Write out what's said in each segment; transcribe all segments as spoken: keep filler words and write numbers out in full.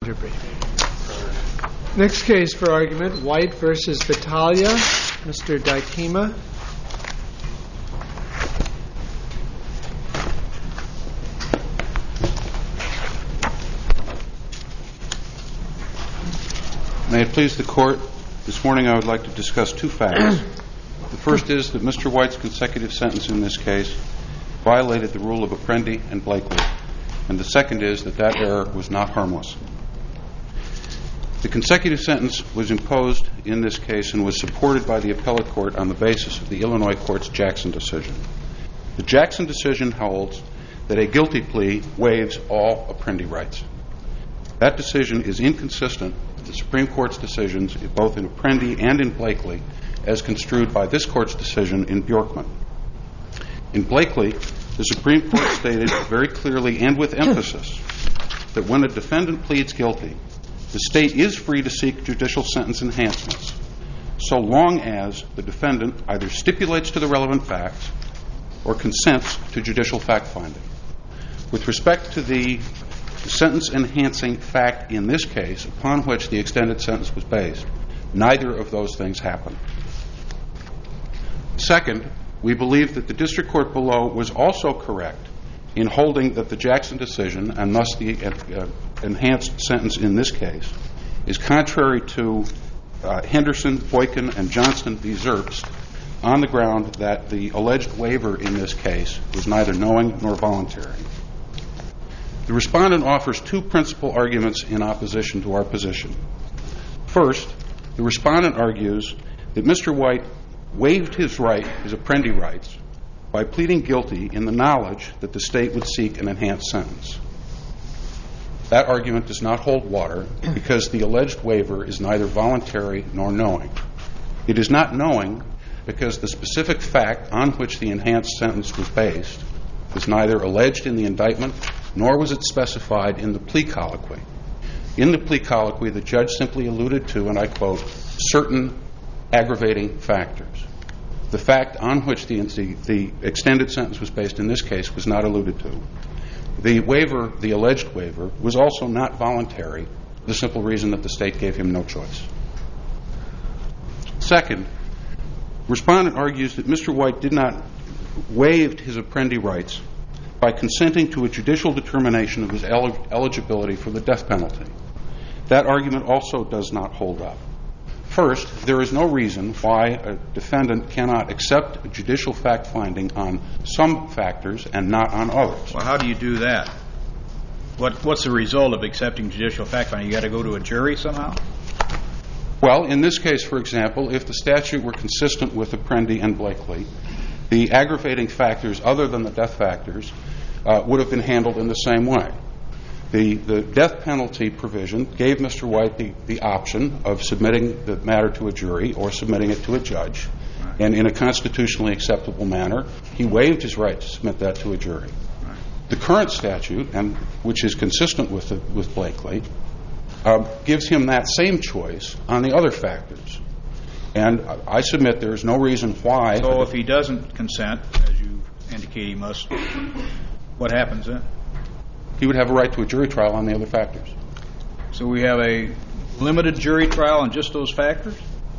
Next case for argument, White v. Battaglia. Mister Dykema. May it please the Court, this morning I would like to discuss two facts. The first is that Mister White's consecutive sentence in this case violated the rule of Apprendi and Blakely, and the second is that that error was not harmless. The consecutive sentence was imposed in this case and was supported by the appellate court on the basis of the Illinois court's Jackson decision. The Jackson decision holds that a guilty plea waives all Apprendi rights. That decision is inconsistent with the Supreme Court's decisions both in Apprendi and in Blakely as construed by this court's decision in Bjorkman. In Blakely, the Supreme Court stated very clearly and with emphasis that when a defendant pleads guilty, the state is free to seek judicial sentence enhancements so long as the defendant either stipulates to the relevant facts or consents to judicial fact-finding. With respect to the sentence-enhancing fact in this case upon which the extended sentence was based, neither of those things happened. Second, we believe that the district court below was also correct in holding that the Jackson decision, and thus the uh, enhanced sentence in this case, is contrary to uh, Henderson, Boykin, and Johnston v. Zerbst on the ground that the alleged waiver in this case was neither knowing nor voluntary. The respondent offers two principal arguments in opposition to our position. First, the respondent argues that Mister White waived his right, his Apprendi rights, by pleading guilty in the knowledge that the state would seek an enhanced sentence. That argument does not hold water because the alleged waiver is neither voluntary nor knowing. It is not knowing because the specific fact on which the enhanced sentence was based was neither alleged in the indictment nor was it specified in the plea colloquy. In the plea colloquy, the judge simply alluded to, and I quote, certain aggravating factors. The fact on which the, the, the extended sentence was based in this case was not alluded to. The waiver, the alleged waiver, was also not voluntary, the simple reason that the state gave him no choice. Second, respondent argues that Mister White did not waive his Apprendi rights by consenting to a judicial determination of his el- eligibility for the death penalty. That argument also does not hold up. First, there is no reason why a defendant cannot accept judicial fact-finding on some factors and not on others. Well, how do you do that? What, what's the result of accepting judicial fact-finding? You got to go to a jury somehow? Well, in this case, for example, if the statute were consistent with Apprendi and Blakely, the aggravating factors other than the death factors uh, would have been handled in the same way. The, the death penalty provision gave Mister White the, the option of submitting the matter to a jury or submitting it to a judge. Right. And in a constitutionally acceptable manner, he waived his right to submit that to a jury. Right. The current statute, and which is consistent with, the, with Blakely, uh, gives him that same choice on the other factors. And I submit there is no reason why. So if he doesn't consent, as you indicate he must, what happens then? He would have a right to a jury trial on the other factors. So we have a limited jury trial on just those factors?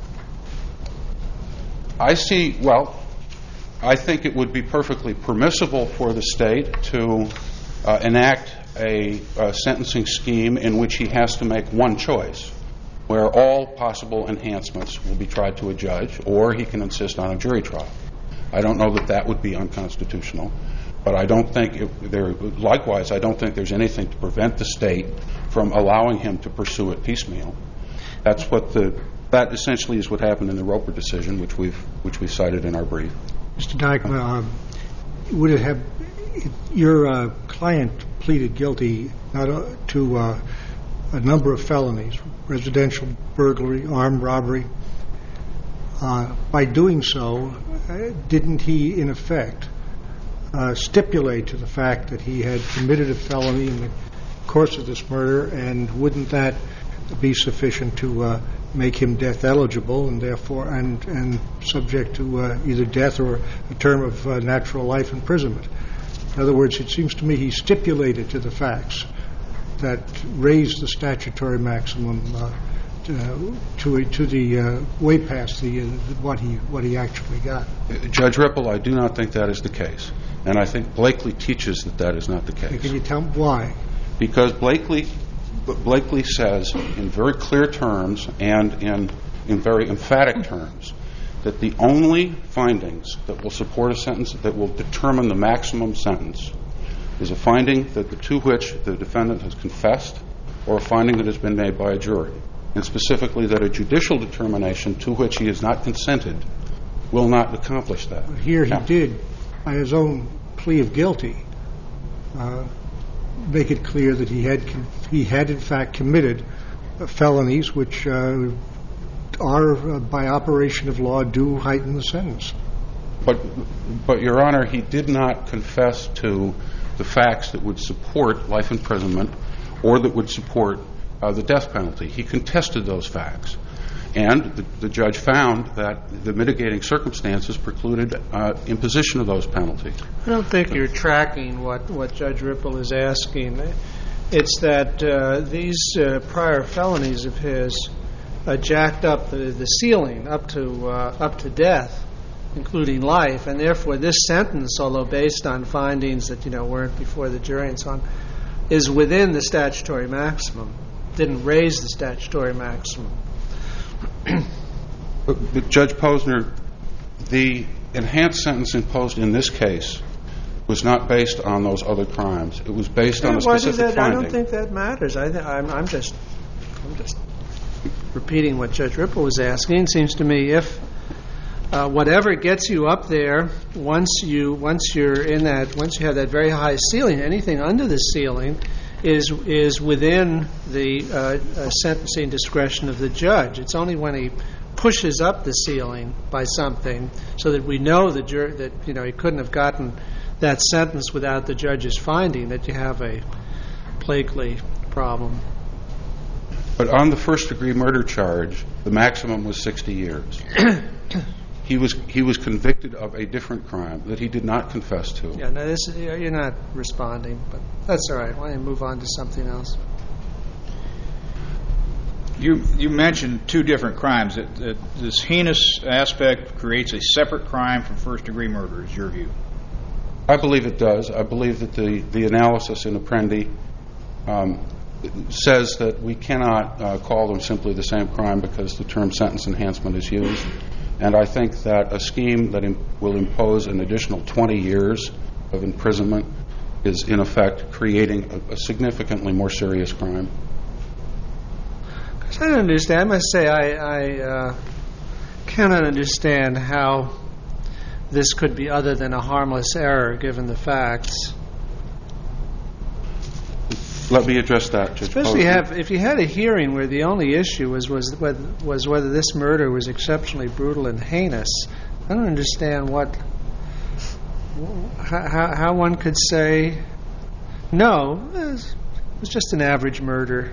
I see, well, I think it would be perfectly permissible for the state to uh, enact a, a sentencing scheme in which he has to make one choice, where all possible enhancements will be tried to a judge, or he can insist on a jury trial. I don't know that that would be unconstitutional. But I don't think, it, there, likewise, I don't think there's anything to prevent the state from allowing him to pursue it piecemeal. That's what the, that essentially is what happened in the Roper decision, which we've, which we cited in our brief. Mister Dykema, uh, would it have, your uh, client pleaded guilty not uh, to uh, a number of felonies, residential burglary, armed robbery. Uh, by doing so, uh, didn't he, in effect, Uh, stipulate to the fact that he had committed a felony in the course of this murder, and wouldn't that be sufficient to uh, make him death eligible and therefore and and subject to uh, either death or a term of uh, natural life imprisonment? In other words, it seems to me he stipulated to the facts that raised the statutory maximum uh, to to, to the uh, way past the uh, what he what he actually got. Judge Ripple, I do not think that is the case, and I think Blakely teaches that that is not the case. Can you tell me why? Because Blakely Blakely says in very clear terms and in in very emphatic terms that the only findings that will support a sentence that will determine the maximum sentence is a finding that the, to which the defendant has confessed or a finding that has been made by a jury, and specifically that a judicial determination to which he has not consented will not accomplish that. But here he now, did, by his own plea of guilty, uh, make it clear that he had he had in fact committed uh, felonies which uh, are, uh, by operation of law, do heighten the sentence. But, but Your Honor, he did not confess to the facts that would support life imprisonment or that would support uh, the death penalty. He contested those facts. And the, the judge found that the mitigating circumstances precluded uh, imposition of those penalties. I don't think you're tracking what, what Judge Ripple is asking. It's that uh, these uh, prior felonies of his uh, jacked up the, the ceiling up to uh, up to death, including life, and therefore this sentence, although based on findings that you know weren't before the jury and so on, is within the statutory maximum. Didn't raise the statutory maximum. But, but Judge Posner, the enhanced sentence imposed in this case was not based on those other crimes. It was based on a specific that, finding. I don't think that matters. I th- I'm, I'm just, I'm just repeating what Judge Ripple was asking. It seems to me if uh, whatever gets you up there, once you once you're in that, once you have that very high ceiling, anything under the ceiling is is within the uh, uh, sentencing discretion of the judge. It's only when he pushes up the ceiling by something, so that we know the jur- that you know he couldn't have gotten that sentence without the judge's finding, that you have a Blakely problem. But on the first-degree murder charge, the maximum was sixty years. He was he was convicted of a different crime that he did not confess to. Yeah, no, this is, you're not responding, but that's all right. Why don't you move on to something else? You you mentioned two different crimes. That, that this heinous aspect creates a separate crime from first-degree murder, is your view? I believe it does. I believe that the, the analysis in Apprendi um, says that we cannot uh, call them simply the same crime because the term sentence enhancement is used. And I think that a scheme that im- will impose an additional twenty years of imprisonment is, in effect, creating a, a significantly more serious crime. I don't understand. I must say I, I uh, cannot understand how this could be other than a harmless error, given the facts. Let me address that, Judge Especially Posner. have, if you had a hearing where the only issue was was whether, was whether this murder was exceptionally brutal and heinous. I don't understand what how, how one could say no, it was, it was just an average murder.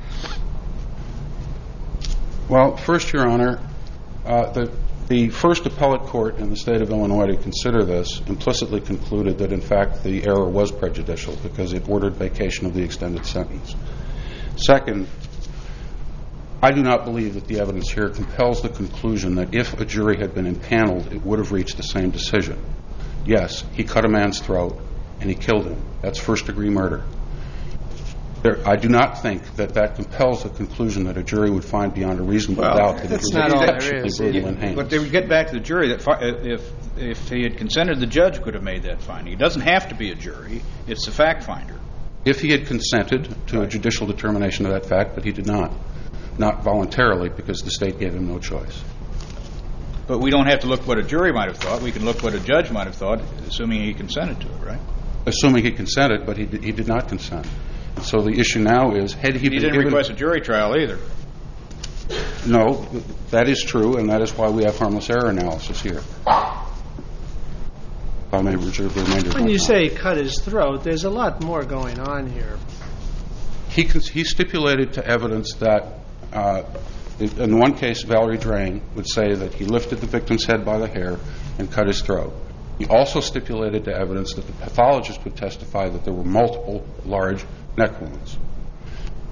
Well, first, Your Honor, uh, the the first appellate court in the state of Illinois to consider this implicitly concluded that, in fact, the error was prejudicial because it ordered vacation of the extended sentence. Second, I do not believe that the evidence here compels the conclusion that if a jury had been impaneled, it would have reached the same decision. Yes, he cut a man's throat and he killed him. That's first-degree murder. There, I do not think that that compels the conclusion that a jury would find beyond a reasonable Well, doubt that it that's was not all there exceptionally is. brutal and heinous. But they would get back to the jury that fi- if if he had consented, the judge could have made that finding. It doesn't have to be a jury; it's the fact finder. If he had consented to a judicial determination of that fact, but he did not, not voluntarily because the state gave him no choice. But we don't have to look what a jury might have thought. We can look what a judge might have thought, assuming he consented to it, right? Assuming he consented, but he did, he did not consent. So the issue now is, had he, He been didn't given, request a jury trial either. No, that is true, and that is why we have harmless error analysis here. I may reserve the remainder of my When you time. say he cut his throat, there's a lot more going on here. He, cons- he stipulated to evidence that, uh, in, in one case, Valerie Drain would say that he lifted the victim's head by the hair and cut his throat. He also stipulated to evidence that the pathologist would testify that there were multiple large neck wounds.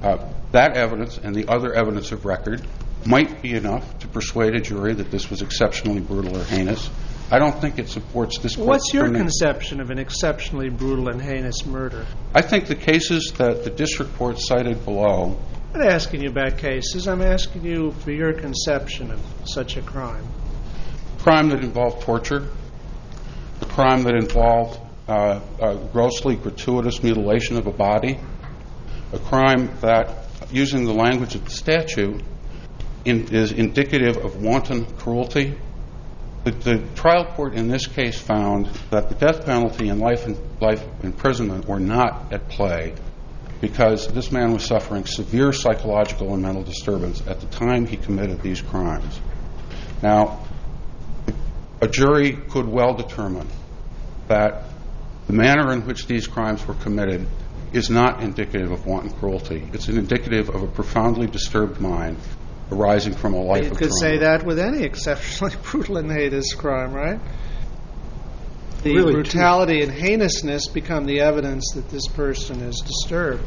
Uh, that evidence and the other evidence of record might be enough to persuade a jury that this was exceptionally brutal or heinous. I don't think it supports this court's What's your determination. conception of an exceptionally brutal and heinous murder? I think the cases that the district court cited below. I'm not asking you about cases. I'm asking you for your conception of such a crime. A crime that involved torture, a crime that involved uh, uh, grossly gratuitous mutilation of a body, a crime that, using the language of the statute, in, is indicative of wanton cruelty. The, the trial court in this case found that the death penalty and life, in, life imprisonment were not at play because this man was suffering severe psychological and mental disturbance at the time he committed these crimes. Now, a jury could well determine that the manner in which these crimes were committed is not indicative of wanton cruelty. It's an indicative of a profoundly disturbed mind arising from a life you of could trauma. say that with any exceptionally brutal and heinous crime, right? The Really, brutality too. And heinousness become the evidence that this person is disturbed.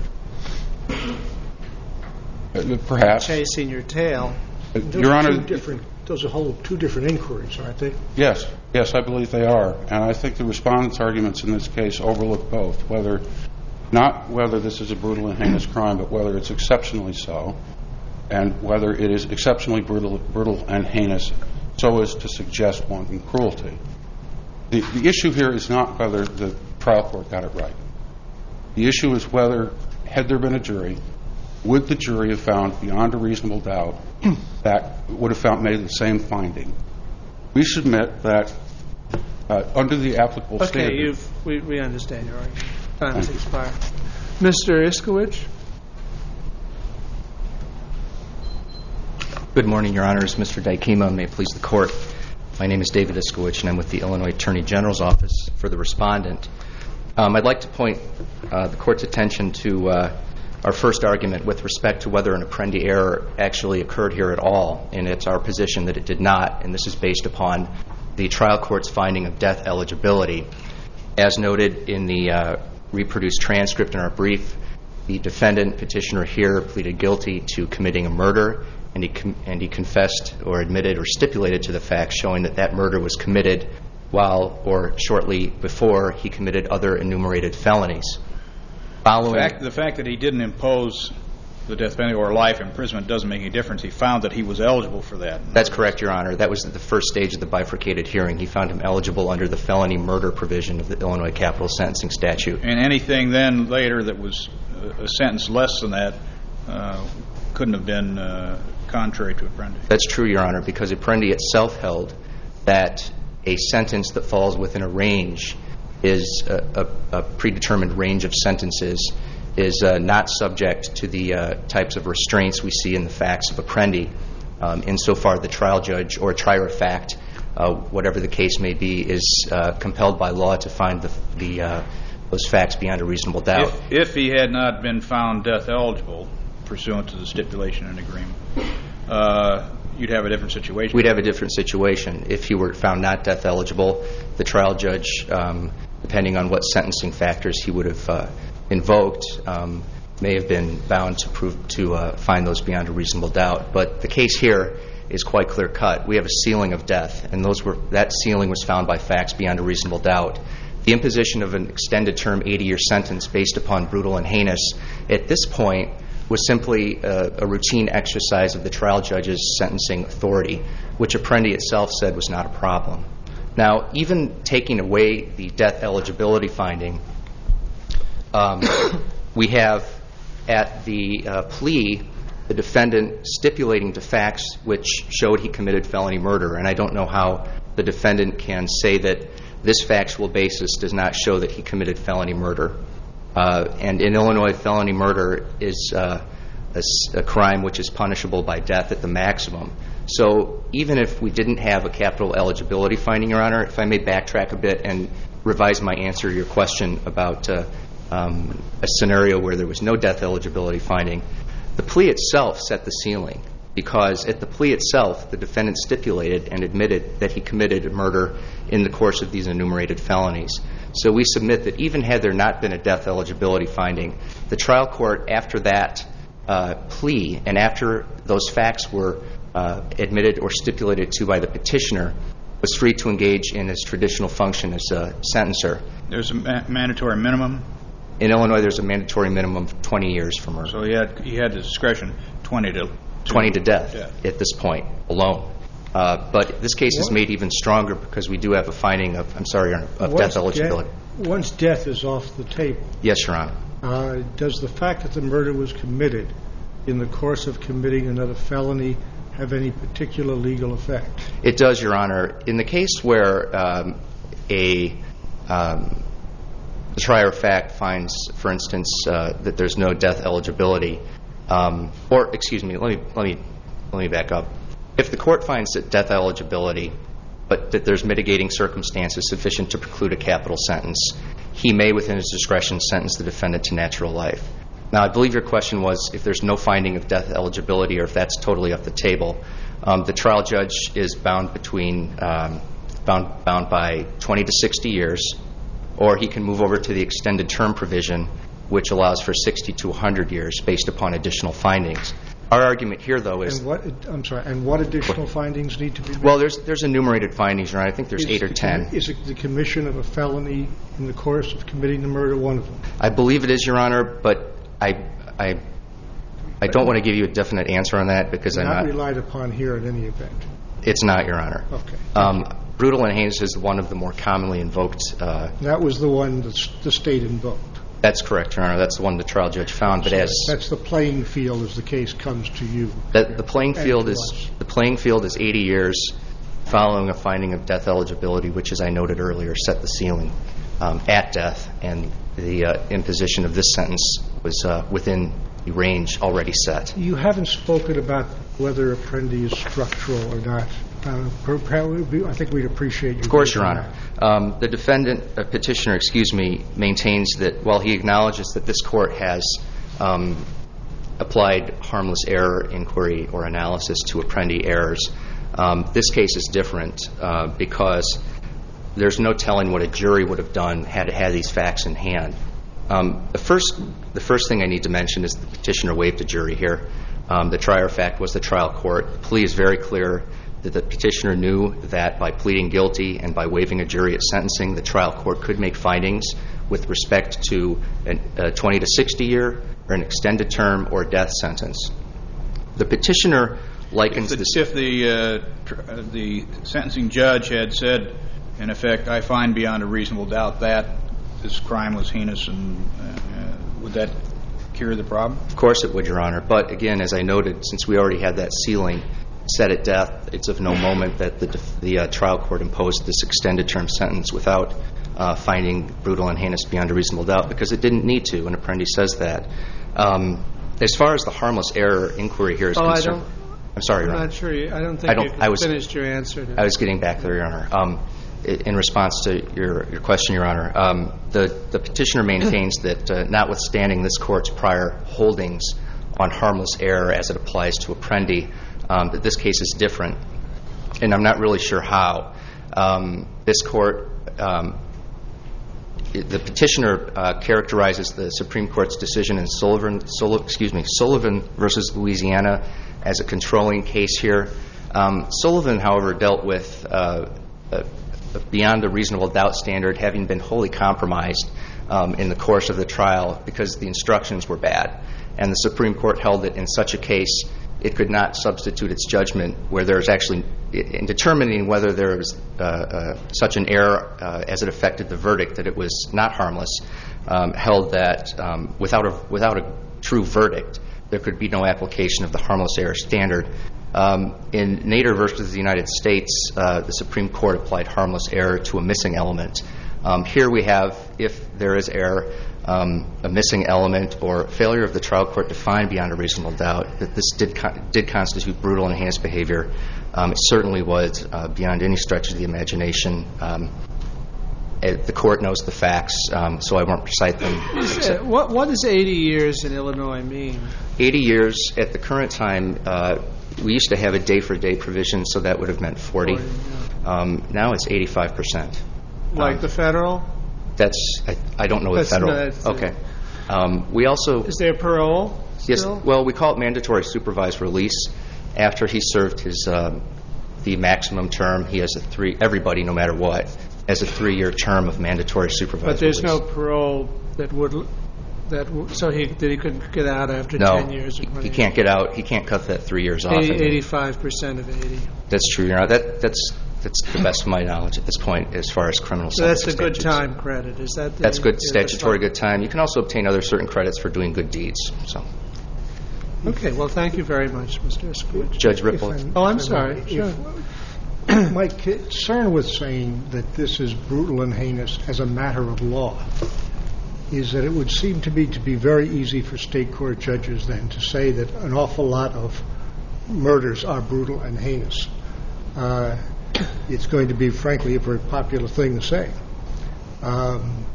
Uh, Perhaps. Chasing your tail. Uh, Those Your are Honor, two different, those are whole two different inquiries, aren't they? yes, yes, I believe they are. And I think the respondent's arguments in this case overlook both, whether not whether this is a brutal and heinous crime, but whether it's exceptionally so, and whether it is exceptionally brutal, brutal and heinous so as to suggest wanton cruelty. The, the issue here is not whether the trial court got it right. The issue is whether, had there been a jury, would the jury have found beyond a reasonable doubt that would have found made the same finding. We submit that uh, under the applicable okay, standard. you've, we, we understand your argument. Time has expired. Mister Iskowicz? Good morning, Your Honors. Mister Daikima, may it please the Court. My name is David Iskowicz, and I'm with the Illinois Attorney General's Office for the respondent. Um, I'd like to point uh, the Court's attention to uh, our first argument with respect to whether an Apprendi error actually occurred here at all, and it's our position that it did not, and this is based upon the trial court's finding of death eligibility. As noted in the uh, reproduced transcript in our brief, the defendant petitioner here pleaded guilty to committing a murder, and he com- and he confessed or admitted or stipulated to the fact showing that that murder was committed while or shortly before he committed other enumerated felonies. Following The fact, the fact that he didn't impose the death penalty or life imprisonment doesn't make any difference. He found that he was eligible for that. That's correct, Your Honor. That was the first stage of the bifurcated hearing. He found him eligible under the felony murder provision of the Illinois Capital Sentencing Statute. And anything then later that was a sentence less than that uh, couldn't have been uh, contrary to Apprendi. That's true, Your Honor, because Apprendi itself held that a sentence that falls within a range is a, a, a predetermined range of sentences is uh, not subject to the uh, types of restraints we see in the facts of Apprendi. Um, insofar the trial judge or trier of fact, uh, whatever the case may be, is uh, compelled by law to find the, the uh, those facts beyond a reasonable doubt. If, if he had not been found death eligible pursuant to the stipulation and agreement, uh, you'd have a different situation. We'd have a different situation. If he were found not death eligible, the trial judge, um, depending on what sentencing factors he would have uh, invoked, um, may have been bound to prove to uh, find those beyond a reasonable doubt. But the case here is quite clear cut. We have a ceiling of death, and those were that ceiling was found by facts beyond a reasonable doubt. The imposition of an extended term eighty-year sentence based upon brutal and heinous at this point was simply a, a routine exercise of the trial judge's sentencing authority, which Apprendi itself said was not a problem. Now, even taking away the death eligibility finding, um, we have at the uh, plea the defendant stipulating to facts which showed he committed felony murder, and I don't know how the defendant can say that this factual basis does not show that he committed felony murder. Uh, and in Illinois, felony murder is uh, a, a crime which is punishable by death at the maximum. So even if we didn't have a capital eligibility finding, Your Honor, if I may backtrack a bit and revise my answer to your question about uh, um, a scenario where there was no death eligibility finding, the plea itself set the ceiling, because at the plea itself, the defendant stipulated and admitted that he committed murder in the course of these enumerated felonies. So we submit that even had there not been a death eligibility finding, the trial court after that uh, plea, and after those facts were uh, admitted or stipulated to by the petitioner, was free to engage in his traditional function as a sentencer. There's a ma- mandatory minimum, In Illinois, there's a mandatory minimum of twenty years for murder. so he had he had the discretion twenty to twenty to death death. at this point alone. Uh, but this case is What? made even stronger because we do have a finding of, I'm sorry, Your Honor, of Once death eligibility. de- Once death is off the table, Yes, Your Honor. uh, does the fact that the murder was committed in the course of committing another felony have any particular legal effect? It does, Your Honor. In the case where um, a um, the trier of fact finds, for instance, uh, that there's no death eligibility, um, or excuse me, let me let me let me back up. If the court finds that death eligibility, but that there's mitigating circumstances sufficient to preclude a capital sentence, he may, within his discretion, sentence the defendant to natural life. Now, I believe your question was if there's no finding of death eligibility or if that's totally off the table. Um, the trial judge is bound between um, bound bound by twenty to sixty years, or he can move over to the extended term provision, which allows for sixty to one hundred years based upon additional findings. Our argument here, though, is And what, I'm sorry, and what additional findings need to be made? well, there's there's enumerated findings, Your Honor. I think there's Is eight or the ten. commi- Is it the commission of a felony in the course of committing the murder one of them? I believe it is, Your Honor, but I I I don't want to give you a definite answer on that because I'm Not not. relied upon here in any event. It's not, Your Honor. Okay. Um, brutal and heinous is one of the more commonly invoked. Uh, That was the one that s- the state invoked. that's correct, Your Honor. That's the one the trial judge found. But as That's the playing field as the case comes to you. that the playing And field to is us. the playing field is eighty years, following a finding of death eligibility, which, as I noted earlier, set the ceiling um, at death, and the uh, imposition of this sentence was uh, within the range already set. You haven't spoken about whether Apprendi is structural or not. Uh, per- per- I think we'd appreciate you. Of course, Your doing Honor. Um, the defendant, uh, petitioner, excuse me, maintains that while he acknowledges that this court has um, applied harmless error inquiry or analysis to Apprendi errors, um, this case is different uh, because there's no telling what a jury would have done had it had these facts in hand. Um, the first, the first thing I need to mention is the petitioner waived a jury here. Um, the trier of fact was the trial court. The plea is very clear that the petitioner knew that by pleading guilty and by waiving a jury at sentencing, the trial court could make findings with respect to an, a twenty to sixty year or an extended term or death sentence. The petitioner likens If the, this. if the, uh, tr- uh, the sentencing judge had said, in effect, I find beyond a reasonable doubt that this crime was heinous, and uh, would that cure the problem? Of course it would, Your Honor. But again, as I noted, since we already had that ceiling set at death, it's of no moment that the, the uh, trial court imposed this extended term sentence without uh, finding brutal and heinous beyond a reasonable doubt, because it didn't need to, and Apprendi says that. Um, as far as the harmless error inquiry here is Oh, I concerned, don't- I'm sorry, Your I'm Honor. not sure. You, I don't think I don't- you I was- finished your answer. To I was getting back there, Your Honor. Um, i- in response to your, your question, Your Honor, um, the, the petitioner maintains that uh, notwithstanding this court's prior holdings on harmless error as it applies to Apprendi, um, that this case is different, and I'm not really sure how. Um, this court, um, the petitioner uh, characterizes the Supreme Court's decision in Sullivan, Sul- excuse me, Sullivan versus Louisiana as a controlling case here. Um, Sullivan, however, dealt with uh, uh, beyond the reasonable doubt standard having been wholly compromised um, in the course of the trial because the instructions were bad. And the Supreme Court held that in such a case, it could not substitute its judgment where there's actually, in determining whether there was uh, uh, such an error uh, as it affected the verdict, that it was not harmless, um, held that um, without a without a true verdict, there could be no application of the harmless error standard. Um, in Nader versus the United States, uh, the Supreme Court applied harmless error to a missing element. Um, here we have, if there is error, um, a missing element or failure of the trial court to find beyond a reasonable doubt that this did con- did constitute brutal and heinous behavior. Um, it certainly was uh, beyond any stretch of the imagination. Um, it, the court knows the facts, um, so I won't recite them. Uh, what what does eighty years in Illinois mean? eighty years at the current time. Uh, we used to have a day-for-day provision, so that would have meant forty. forty, Um, now it's eighty-five percent. Like Um, the federal? That's I, I don't know what That's federal. not- Okay. Um, we also Is there parole? still? Yes. Well, we call it mandatory supervised release. After he served his um, the maximum term, he has a three. Everybody, no matter what, has a three-year term of mandatory supervised But there's release. no parole that would that w- so he that he couldn't get out after no, ten years. Or he, twenty he can't get out. He can't cut that three years off. eighty-five percent of eighty. That's true. Your Honor. That that's that's the best of my knowledge at this point as far as criminal. So that's the sentencing good statutes. time credit. Is that the, That's good is statutory the good time. You can also obtain other certain credits for doing good deeds. So, Okay. Well, thank you very much, Mister Esquich. Judge Ripple. If I- Oh, I'm if I sorry. may, Sure. if- My concern with saying that this is brutal and heinous as a matter of law is that it would seem to me to be very easy for state court judges then to say that an awful lot of murders are brutal and heinous. Uh, it's going to be, frankly, a very popular thing to say. Um,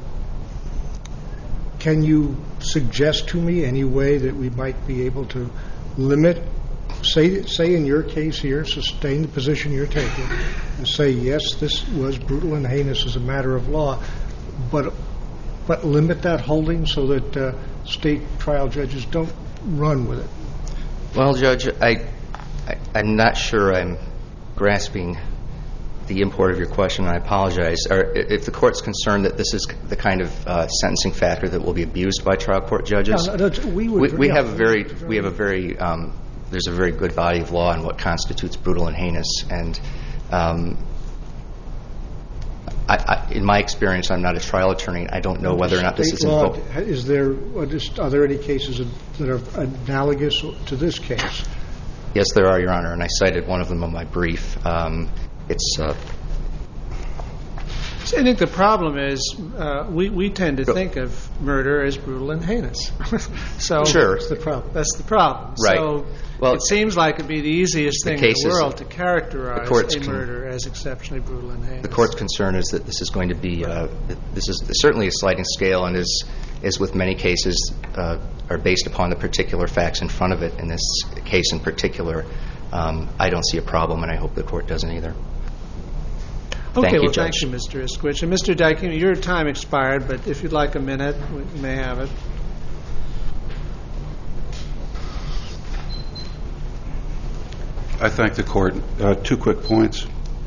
can you suggest to me any way that we might be able to limit, say, say in your case here, sustain the position you're taking, and say, yes, this was brutal and heinous as a matter of law, but but limit that holding so that uh, state trial judges don't run with it? Well, Judge, I, I I'm not sure I'm grasping the import of your question, and I apologize. Or if the court's concerned that this is the kind of uh, sentencing factor that will be abused by trial court judges, No, no, that's- we would- we, we yeah, have a very very- we have a very um, there's a very good body of law on what constitutes brutal and heinous, and um, I, I, in my experience, I'm not a trial attorney. I don't know whether or not this is State law, invoked. is there, are just- are there any cases that are analogous to this case? Yes, there are, Your Honor, and I cited one of them in my brief. Um, it's uh, So I think the problem is uh, we we tend to think of murder as brutal and heinous. So Sure. That's the problem. That's the problem. Right. So Well, it seems like it'd be the easiest the thing in the cases- world to characterize the courts a can- murder as exceptionally brutal and heinous. the court's concern is that this is going to be uh, this is certainly a sliding scale, and is as with many cases uh, are based upon the particular facts in front of it. In this case, in particular, um, I don't see a problem, and I hope the court doesn't either. Okay, Thank you, well, Judge. thank you, Mister Esquich. And Mister Dyke, your time expired, but if you'd like a minute, we may have it. I thank the court. Uh, two quick points.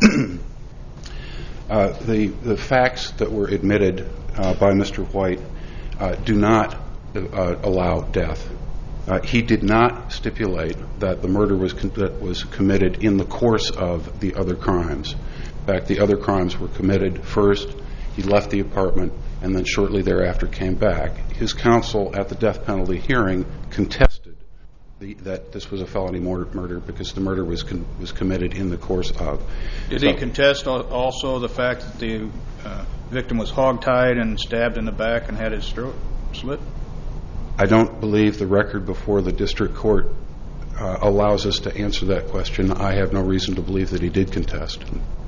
uh, the the facts that were admitted uh, by Mister White uh, do not uh, allow death. Uh, he did not stipulate that the murder was con- that was committed in the course of the other crimes. In fact, the other crimes were committed first. He left the apartment and then shortly thereafter came back. His counsel at the death penalty hearing contested the, that this was a felony murder, murder because the murder was con- was committed in the course of. Did So- he contest al- also the fact that the uh, victim was hogtied and stabbed in the back and had his throat slit? I don't believe the record before the district court uh, allows us to answer that question. I have no reason to believe that he did contest.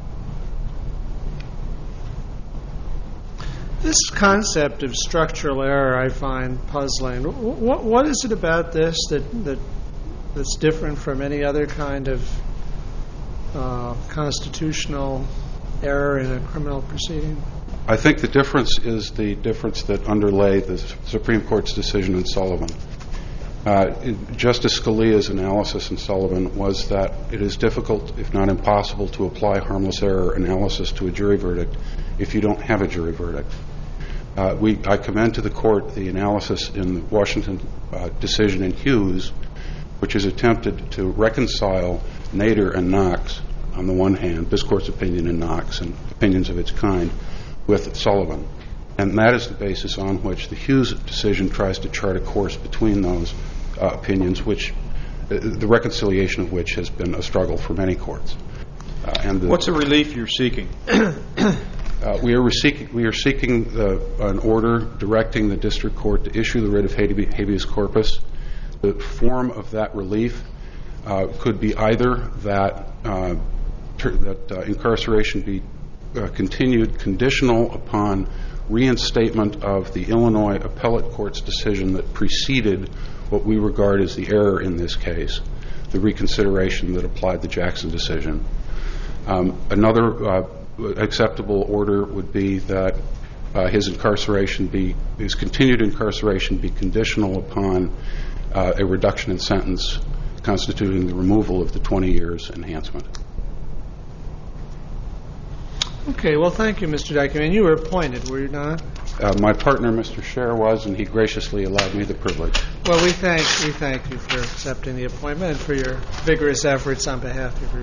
This concept of structural error I find puzzling. What, what is it about this that, that that's different from any other kind of uh, constitutional error in a criminal proceeding? I think the difference is the difference that underlay the Supreme Court's decision in Sullivan. Uh, it, Justice Scalia's analysis in Sullivan was that it is difficult, if not impossible, to apply harmless error analysis to a jury verdict if you don't have a jury verdict. Uh, we, I commend to the court the analysis in the Washington uh, decision in Hughes, which has attempted to reconcile Nader and Knox, on the one hand, this court's opinion in Knox and opinions of its kind, with Sullivan. And that is the basis on which the Hughes decision tries to chart a course between those uh, opinions, which uh, the reconciliation of which has been a struggle for many courts. Uh, and the, What's the relief you're seeking? Uh, we are seeking we are seeking uh, an order directing the district court to issue the writ of habeas habeas corpus. The form of that relief uh, could be either that uh, ter- that uh, incarceration be uh, continued conditional upon reinstatement of the Illinois appellate court's decision that preceded what we regard as the error in this case, the reconsideration that applied the Jackson decision. Um, another uh, acceptable order would be that uh, his incarceration be his continued incarceration be conditional upon uh, a reduction in sentence constituting the removal of the twenty years enhancement. Okay, well, thank you, Mister Dykeman. You were appointed, were you not? Uh, my partner, Mister Scher, was, and he graciously allowed me the privilege. Well, we thank we thank you for accepting the appointment and for your vigorous efforts on behalf of your